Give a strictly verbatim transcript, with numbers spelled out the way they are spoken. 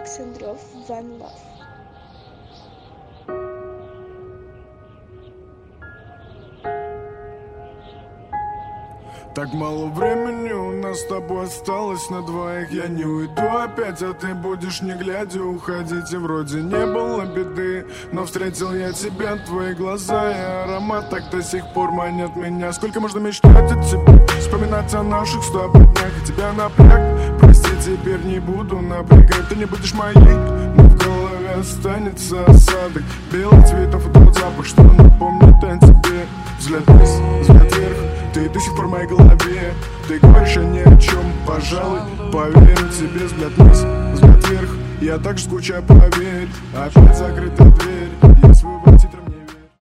Александров, One Love. Так мало времени у нас с тобой осталось на двоих. Я не уйду опять, а ты будешь не глядя уходить. И вроде не было беды, но встретил я тебя, твои глаза и аромат так до сих пор манят меня. Сколько можно мечтать о тебе, вспоминать о наших с тобой днях. И тебя напряг, прости, теперь не буду напрягать. Ты не будешь моей, но в голове останется осадок белых цветов и тот запах, что напомнит о тебе. Взгляд вниз, взгляд вверх, ты до сих пор в моей голове. Ты говоришь о ни о чем, пожалуй, поверю тебе. Взгляд вниз, взгляд вверх, я так же скучаю, поверь. Опять закрыта дверь, я свою войти